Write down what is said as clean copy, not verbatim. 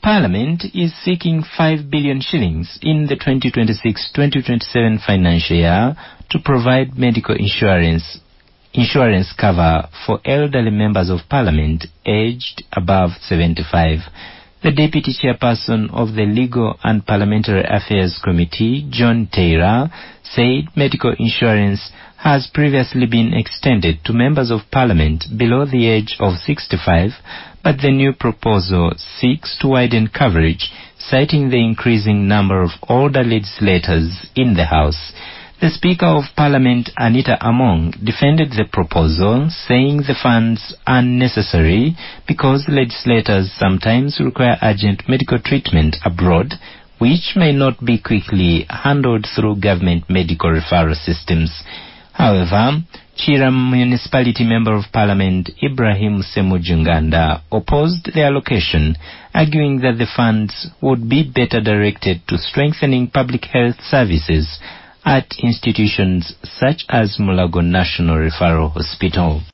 Parliament is seeking 5 billion shillings in the 2026-2027 financial year to provide medical insurance cover for elderly members of Parliament aged above 75. The Deputy Chairperson of the Legal and Parliamentary Affairs Committee, John Taylor, said medical insurance has previously been extended to members of Parliament below the age of 65, but the new proposal seeks to widen coverage, citing the increasing number of older legislators in the House. The Speaker of Parliament, Anita Among, defended the proposal, saying the funds are necessary because legislators sometimes require urgent medical treatment abroad, which may not be quickly handled through government medical referral systems. However, Chiram Municipality Member of Parliament Ibrahim Semujunganda opposed the allocation, arguing that the funds would be better directed to strengthening public health services at institutions such as Mulago National Referral Hospital.